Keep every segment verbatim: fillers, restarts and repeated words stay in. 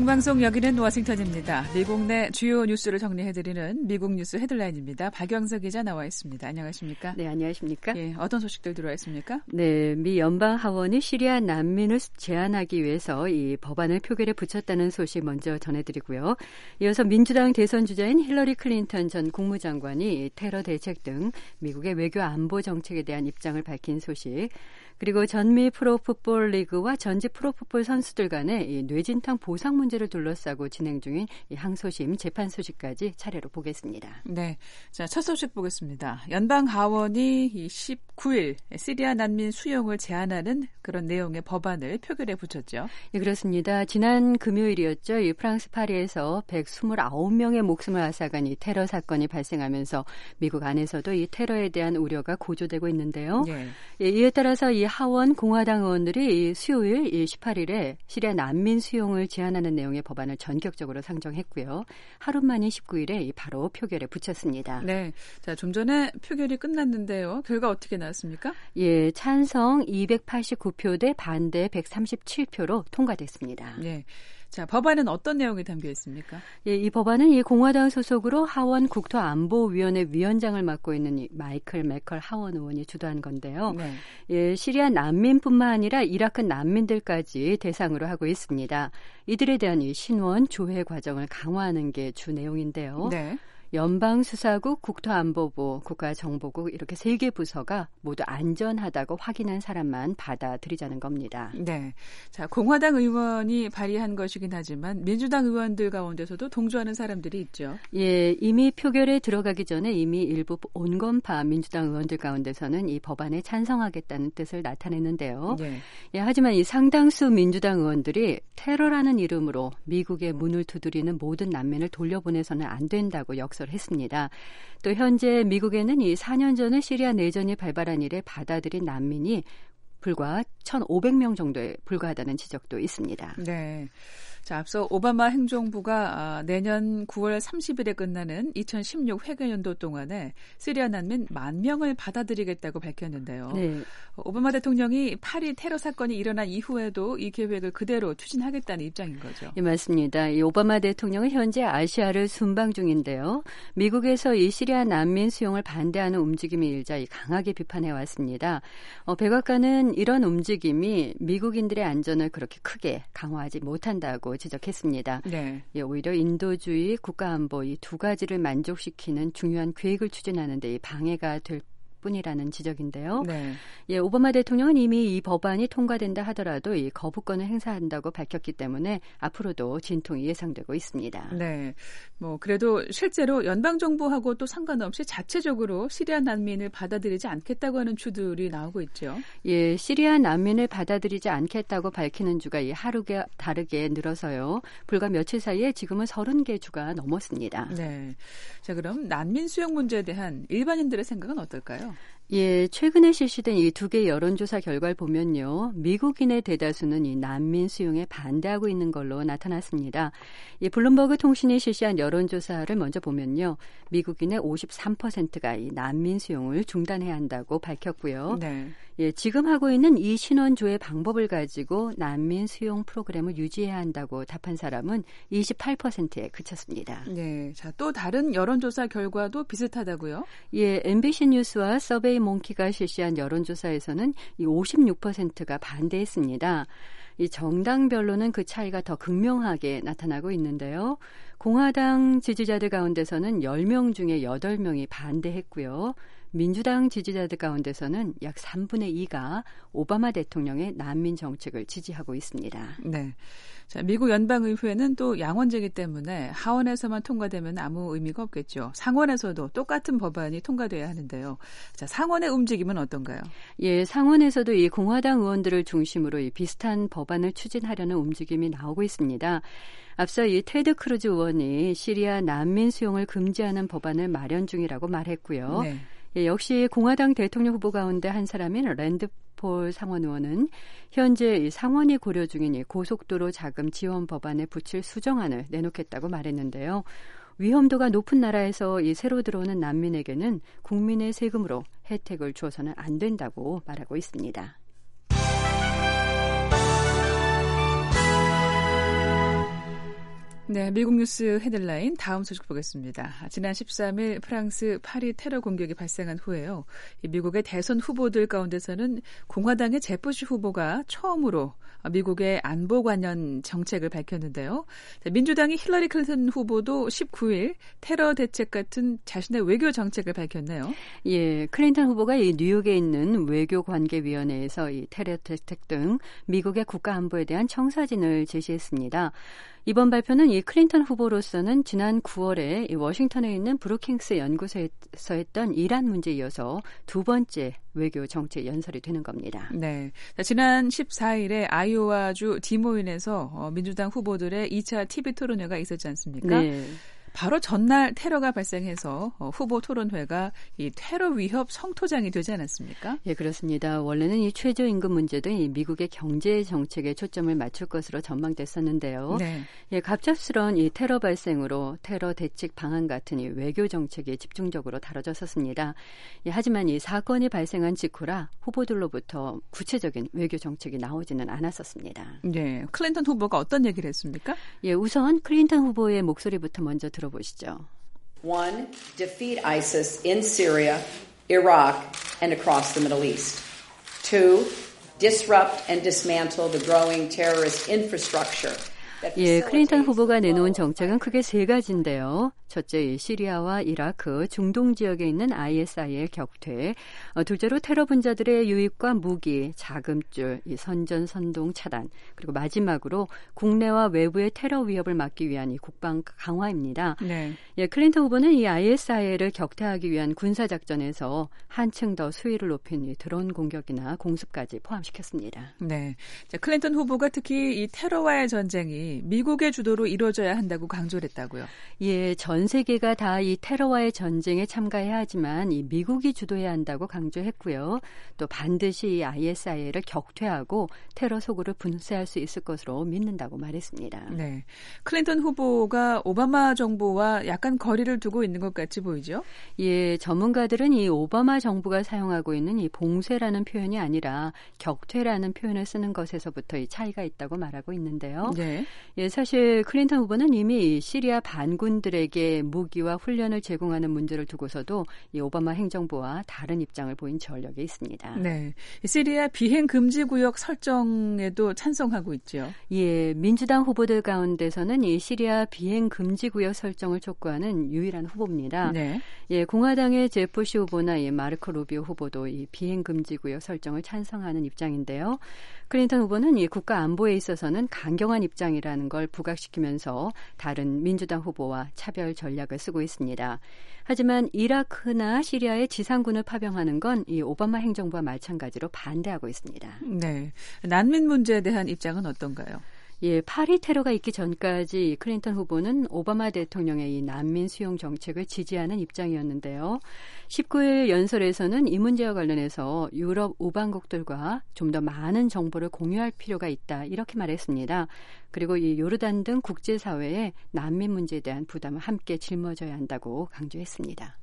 생방송 여기는 워싱턴입니다. 미국 내 주요 뉴스를 정리해드리는 미국 뉴스 헤드라인입니다. 박영서 기자 나와 있습니다. 안녕하십니까? 네, 안녕하십니까? 예, 어떤 소식들 들어와 있습니까? 네, 미 연방 하원이 시리아 난민을 제한하기 위해서 이 법안을 표결에 붙였다는 소식 먼저 전해드리고요. 이어서 민주당 대선 주자인 힐러리 클린턴 전 국무장관이 테러 대책 등 미국의 외교 안보 정책에 대한 입장을 밝힌 소식, 그리고 전미 프로풋볼 리그와 전직 프로풋볼 선수들 간의 이 뇌진탕 보상 문제를 둘러싸고 진행 중인 이 항소심 재판 소식까지 차례로 보겠습니다. 네, 자, 첫 소식 보겠습니다. 연방 하원이 십구 일 시리아 난민 수용을 제한하는 그런 내용의 법안을 표결에 붙였죠. 네, 그렇습니다. 지난 금요일이었죠. 이 프랑스 파리에서 백이십구 명의 목숨을 앗아간 이 테러 사건이 발생하면서 미국 안에서도 이 테러에 대한 우려가 고조되고 있는데요. 네. 예, 이에 따라서 이 하원 공화당 의원들이 수요일 십팔 일에 시리아 난민 수용을 제한하는 내용의 법안을 전격적으로 상정했고요. 하루 만인 십구 일에 바로 표결에 붙였습니다. 네, 자, 좀 전에 표결이 끝났는데요. 결과 어떻게 나왔습니까? 예, 찬성 이백팔십구 표 대 반대 백삼십칠 표로 통과됐습니다. 네. 자, 법안은 어떤 내용이 담겨 있습니까? 예, 이 법안은 이 공화당 소속으로 하원 국토안보위원회 위원장을 맡고 있는 이 마이클 매컬 하원 의원이 주도한 건데요. 네. 예, 시리아 난민뿐만 아니라 이라크 난민들까지 대상으로 하고 있습니다. 이들에 대한 이 신원 조회 과정을 강화하는 게 주 내용인데요. 네. 연방수사국, 국토안보부, 국가정보국 이렇게 세 개 부서가 모두 안전하다고 확인한 사람만 받아들이자는 겁니다. 네, 자, 공화당 의원이 발의한 것이긴 하지만 민주당 의원들 가운데서도 동조하는 사람들이 있죠. 예, 이미 표결에 들어가기 전에 이미 일부 온건파 민주당 의원들 가운데서는 이 법안에 찬성하겠다는 뜻을 나타냈는데요. 네. 예, 하지만 이 상당수 민주당 의원들이 테러라는 이름으로 미국의 문을 두드리는 모든 난민을 돌려보내서는 안 된다고 역 했습니다. 또 현재 미국에는 이 사 년 전에 시리아 내전이 발발한 이래 받아들인 난민이 불과 천오백 명 정도에 불과하다는 지적도 있습니다. 네. 자, 앞서 오바마 행정부가 내년 구월 삼십일에 끝나는 이천십육 회계연도 동안에 시리아 난민 만 명을 받아들이겠다고 밝혔는데요. 네. 오바마 대통령이 파리 테러 사건이 일어난 이후에도 이 계획을 그대로 추진하겠다는 입장인 거죠. 네, 맞습니다. 이 오바마 대통령은 현재 아시아를 순방 중인데요. 미국에서 이 시리아 난민 수용을 반대하는 움직임이 일자 강하게 비판해 왔습니다. 어, 백악관은 이런 움직임이 미국인들의 안전을 그렇게 크게 강화하지 못한다고 지적했습니다. 네. 예, 오히려 인도주의, 국가안보 이 두 가지를 만족시키는 중요한 계획을 추진하는 데 방해가 될 뿐이라는 지적인데요. 네. 예, 오바마 대통령은 이미 이 법안이 통과된다 하더라도 이 거부권을 행사한다고 밝혔기 때문에 앞으로도 진통이 예상되고 있습니다. 네, 뭐 그래도 실제로 연방 정부하고 또 상관없이 자체적으로 시리아 난민을 받아들이지 않겠다고 하는 주들이 나오고 있죠. 예, 시리아 난민을 받아들이지 않겠다고 밝히는 주가 이 하루가 다르게 늘어서요. 불과 며칠 사이에 지금은 서른 개 주가 넘었습니다. 네, 자, 그럼 난민 수용 문제에 대한 일반인들의 생각은 어떨까요? 예, 최근에 실시된 이 두 개 여론조사 결과를 보면요. 미국인의 대다수는 이 난민 수용에 반대하고 있는 걸로 나타났습니다. 이 블룸버그 통신이 실시한 여론조사를 먼저 보면요. 미국인의 오십삼 퍼센트가 이 난민 수용을 중단해야 한다고 밝혔고요. 네. 예, 지금 하고 있는 이 신원 조회 방법을 가지고 난민 수용 프로그램을 유지해야 한다고 답한 사람은 이십팔 퍼센트에 그쳤습니다. 네, 자, 또 다른 여론조사 결과도 비슷하다고요? 예, 엠비씨 뉴스와 서베이 몽키가 실시한 여론조사에서는 이 오십육 퍼센트가 반대했습니다. 이 정당별로는 그 차이가 더 극명하게 나타나고 있는데요. 공화당 지지자들 가운데서는 열 명 중에 여덟 명이 반대했고요. 민주당 지지자들 가운데서는 약 삼분의 이가 오바마 대통령의 난민 정책을 지지하고 있습니다. 네, 자, 미국 연방의회는 또 양원제이기 때문에 하원에서만 통과되면 아무 의미가 없겠죠. 상원에서도 똑같은 법안이 통과돼야 하는데요. 자, 상원의 움직임은 어떤가요? 예, 상원에서도 이 공화당 의원들을 중심으로 이 비슷한 법안을 추진하려는 움직임이 나오고 있습니다. 앞서 이 테드 크루즈 의원이 시리아 난민 수용을 금지하는 법안을 마련 중이라고 말했고요. 네. 예, 역시 공화당 대통령 후보 가운데 한 사람인 랜드 폴 상원 의원은 현재 이 상원이 고려 중인 이 고속도로 자금 지원 법안에 붙일 수정안을 내놓겠다고 말했는데요. 위험도가 높은 나라에서 이 새로 들어오는 난민에게는 국민의 세금으로 혜택을 주어서는 안 된다고 말하고 있습니다. 네, 미국 뉴스 헤드라인 다음 소식 보겠습니다. 지난 십삼 일 프랑스 파리 테러 공격이 발생한 후에요. 미국의 대선 후보들 가운데서는 공화당의 제프시 후보가 처음으로 미국의 안보 관련 정책을 밝혔는데요. 민주당의 힐러리 클린턴 후보도 십구 일 테러 대책 같은 자신의 외교 정책을 밝혔네요. 예, 클린턴 후보가 이 뉴욕에 있는 외교관계위원회에서 이 테러 대책 등 미국의 국가 안보에 대한 청사진을 제시했습니다. 이번 발표는 이 클린턴 후보로서는 지난 구월에 이 워싱턴에 있는 브루킹스 연구소에서 했던 이란 문제에 이어서 두 번째 외교 정책 연설이 되는 겁니다. 네, 지난 십사 일에 아이오와주 디모인에서 민주당 후보들의 이 차 티비 토론회가 있었지 않습니까? 네. 바로 전날 테러가 발생해서 후보 토론회가 이 테러 위협 성토장이 되지 않았습니까? 예, 그렇습니다. 원래는 이 최저임금 문제도 이 미국의 경제 정책에 초점을 맞출 것으로 전망됐었는데요. 네. 예, 갑작스러운 이 테러 발생으로 테러 대책 방안 같은 이 외교 정책이 집중적으로 다뤄졌었습니다. 예, 하지만 이 사건이 발생한 직후라 후보들로부터 구체적인 외교 정책이 나오지는 않았었습니다. 네, 클린턴 후보가 어떤 얘기를 했습니까? 예, 우선 클린턴 후보의 목소리부터 먼저 들어보시죠. One, defeat ISIS in Syria, Iraq, and across the Middle East. Two, disrupt and dismantle the growing terrorist infrastructure. 예, 클린턴 후보가 내놓은 정책은 크게 세 가지인데요. 첫째, 시리아와 이라크, 중동 지역에 있는 아이에스아이의 격퇴. 어, 둘째로 테러 분자들의 유입과 무기, 자금줄, 이 선전, 선동, 차단. 그리고 마지막으로 국내와 외부의 테러 위협을 막기 위한 이 국방 강화입니다. 네. 예, 클린턴 후보는 이 아이에스아이를 격퇴하기 위한 군사작전에서 한층 더 수위를 높인 이 드론 공격이나 공습까지 포함시켰습니다. 네. 자, 클린턴 후보가 특히 이 테러와의 전쟁이 미국의 주도로 이루어져야 한다고 강조를 했다고요. 예, 전 세계가 다 이 테러와의 전쟁에 참가해야 하지만 이 미국이 주도해야 한다고 강조했고요. 또 반드시 이 아이에스아이를 격퇴하고 테러 소굴을 분쇄할 수 있을 것으로 믿는다고 말했습니다. 네, 클린턴 후보가 오바마 정부와 약간 거리를 두고 있는 것 같이 보이죠? 예, 전문가들은 이 오바마 정부가 사용하고 있는 이 봉쇄라는 표현이 아니라 격퇴라는 표현을 쓰는 것에서부터 이 차이가 있다고 말하고 있는데요. 네. 예, 사실 클린턴 후보는 이미 시리아 반군들에게 무기와 훈련을 제공하는 문제를 두고서도 이 오바마 행정부와 다른 입장을 보인 전력이 있습니다. 네, 시리아 비행 금지 구역 설정에도 찬성하고 있죠. 예, 민주당 후보들 가운데서는 이 시리아 비행 금지 구역 설정을 촉구하는 유일한 후보입니다. 네. 예, 공화당의 제프시 후보나 이 마르코 루비오 후보도 이 비행 금지 구역 설정을 찬성하는 입장인데요. 클린턴 후보는 이 국가 안보에 있어서는 강경한 입장이라는 걸 부각시키면서 다른 민주당 후보와 차별 전략을 쓰고 있습니다. 하지만 이라크나 시리아에 지상군을 파병하는 건 이 오바마 행정부와 마찬가지로 반대하고 있습니다. 네, 난민 문제에 대한 입장은 어떤가요? 예, 파리 테러가 있기 전까지 클린턴 후보는 오바마 대통령의 이 난민 수용 정책을 지지하는 입장이었는데요. 십구 일 연설에서는 이 문제와 관련해서 유럽 우방국들과 좀 더 많은 정보를 공유할 필요가 있다 이렇게 말했습니다. 그리고 이 요르단 등 국제사회에 난민 문제에 대한 부담을 함께 짊어져야 한다고 강조했습니다.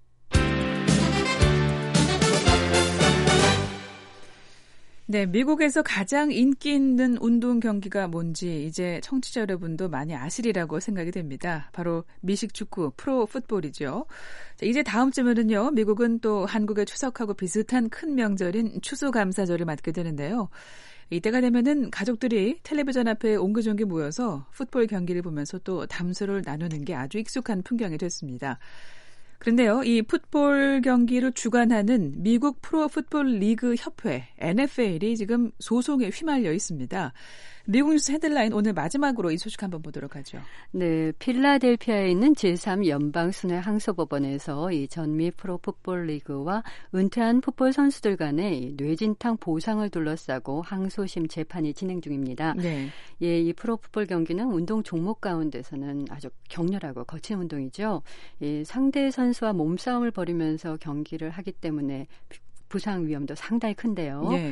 네, 미국에서 가장 인기 있는 운동 경기가 뭔지 이제 청취자 여러분도 많이 아시리라고 생각이 됩니다. 바로 미식축구, 프로 풋볼이죠. 자, 이제 다음 주면은요, 미국은 또 한국의 추석하고 비슷한 큰 명절인 추수감사절을 맞게 되는데요. 이때가 되면은 가족들이 텔레비전 앞에 옹기종기 모여서 풋볼 경기를 보면서 또 담소를 나누는 게 아주 익숙한 풍경이 됐습니다. 그런데요, 이 풋볼 경기를 주관하는 미국 프로 풋볼 리그 협회 엔에프엘이 지금 소송에 휘말려 있습니다. 미국 뉴스 헤드라인 오늘 마지막으로 이 소식 한번 보도록 하죠. 네, 필라델피아에 있는 제삼 연방순회 항소법원에서 이 전미 프로 풋볼 리그와 은퇴한 풋볼 선수들 간의 뇌진탕 보상을 둘러싸고 항소심 재판이 진행 중입니다. 네. 예, 이 프로 풋볼 경기는 운동 종목 가운데서는 아주 격렬하고 거친 운동이죠. 예, 상대 선수와 몸싸움을 벌이면서 경기를 하기 때문에 부상 위험도 상당히 큰데요. 네.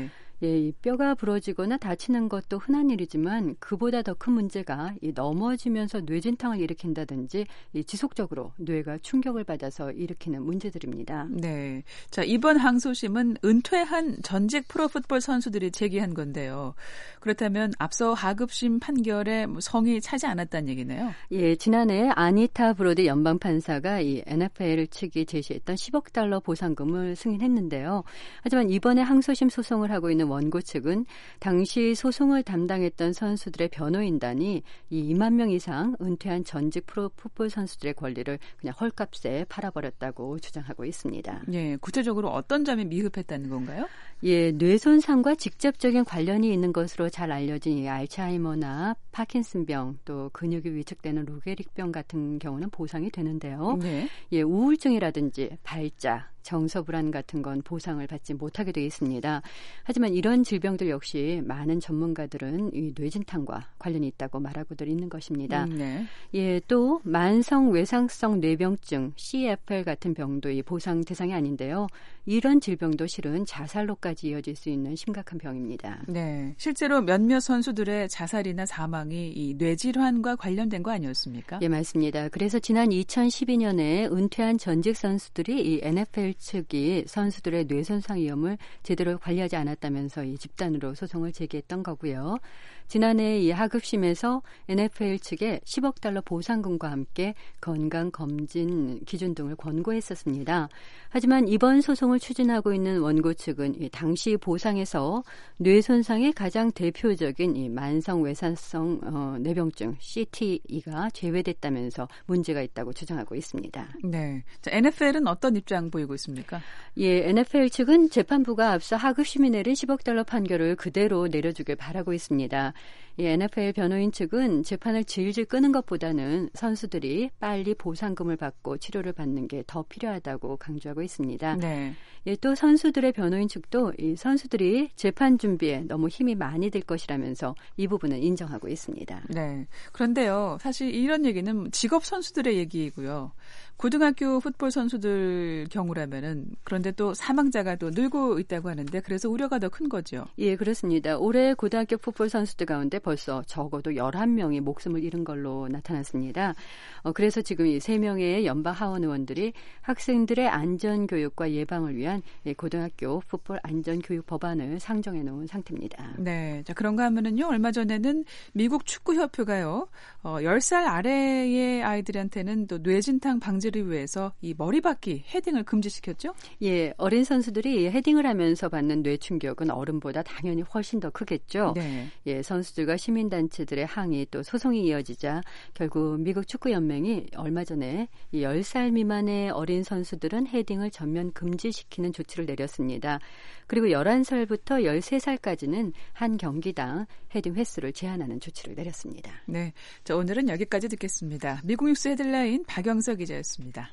예, 이 뼈가 부러지거나 다치는 것도 흔한 일이지만 그보다 더 큰 문제가 이 넘어지면서 뇌진탕을 일으킨다든지 이 지속적으로 뇌가 충격을 받아서 일으키는 문제들입니다. 네, 자 이번 항소심은 은퇴한 전직 프로풋볼 선수들이 제기한 건데요. 그렇다면 앞서 하급심 판결에 성이 차지 않았다는 얘기네요. 예, 지난해 아니타 브로디 연방 판사가 이 엔에프엘 측이 제시했던 십억 달러 보상금을 승인했는데요. 하지만 이번에 항소심 소송을 하고 있는 원고 측은 당시 소송을 담당했던 선수들의 변호인단이 이 이만 명 이상 은퇴한 전직 프로풋볼 선수들의 권리를 그냥 헐값에 팔아버렸다고 주장하고 있습니다. 예, 구체적으로 어떤 점이 미흡했다는 건가요? 예, 뇌 손상과 직접적인 관련이 있는 것으로 잘 알려진 이 알츠하이머나 파킨슨병 또 근육이 위축되는 루게릭병 같은 경우는 보상이 되는데요. 네. 예, 우울증이라든지 발작, 정서 불안 같은 건 보상을 받지 못하게 되어 있습니다. 하지만 이런 질병들 역시 많은 전문가들은 이 뇌진탕과 관련이 있다고 말하고들 있는 것입니다. 음, 네. 예, 또 만성 외상성 뇌병증 씨에프엘 같은 병도 이 보상 대상이 아닌데요. 이런 질병도 실은 자살로까지 이어질 수 있는 심각한 병입니다. 네, 실제로 몇몇 선수들의 자살이나 사망이 이 뇌질환과 관련된 거 아니었습니까? 예, 맞습니다. 그래서 지난 이천십이 년에 은퇴한 전직 선수들이 이 엔에프엘 측이 선수들의 뇌 손상 위험을 제대로 관리하지 않았다면서 이 집단으로 소송을 제기했던 거고요. 지난해 이 하급심에서 엔에프엘 측에 십억 달러 보상금과 함께 건강검진 기준 등을 권고했었습니다. 하지만 이번 소송을 추진하고 있는 원고 측은 이 당시 보상에서 뇌 손상의 가장 대표적인 이 만성 외상성 어, 뇌병증 씨티이가 제외됐다면서 문제가 있다고 주장하고 있습니다. 네, 자, 엔에프엘은 어떤 입장 보이고 있습니까? 예, 엔에프엘 측은 재판부가 앞서 하급심이 내린 십억 달러 판결을 그대로 내려주길 바라고 있습니다. 이 엔에프엘 변호인 측은 재판을 질질 끄는 것보다는 선수들이 빨리 보상금을 받고 치료를 받는 게 더 필요하다고 강조하고 있습니다. 네. 예, 또 선수들의 변호인 측도 이 선수들이 재판 준비에 너무 힘이 많이 들 것이라면서 이 부분은 인정하고 있습니다. 네. 그런데요, 사실 이런 얘기는 직업 선수들의 얘기이고요. 고등학교 풋볼 선수들 경우라면은 그런데 또 사망자가 또 늘고 있다고 하는데 그래서 우려가 더 큰 거죠. 예, 그렇습니다. 올해 고등학교 풋볼 선수들 가운데 벌써 적어도 열한 명이 목숨을 잃은 걸로 나타났습니다. 어, 그래서 지금 이 세 명의 연방 하원 의원들이 학생들의 안전 교육과 예방을 위한 고등학교 풋볼 안전 교육 법안을 상정해 놓은 상태입니다. 네, 자 그런가 하면은요 얼마 전에는 미국 축구 협회가요 어, 열 살 아래의 아이들한테는 또 뇌진탕 방지를 위해서 이 머리박기 헤딩을 금지시켰죠? 예, 어린 선수들이 헤딩을 하면서 받는 뇌 충격은 어른보다 당연히 훨씬 더 크겠죠. 네. 예, 선수들과 시민단체들의 항의 또 소송이 이어지자 결국 미국 축구연맹이 얼마 전에 열 살 미만의 어린 선수들은 헤딩을 전면 금지시키는 조치를 내렸습니다. 그리고 열한 살부터 열세 살까지는 한 경기당 헤딩 횟수를 제한하는 조치를 내렸습니다. 네, 자 오늘은 여기까지 듣겠습니다. 미국 뉴스 헤드라인 박영석 기자였습니다.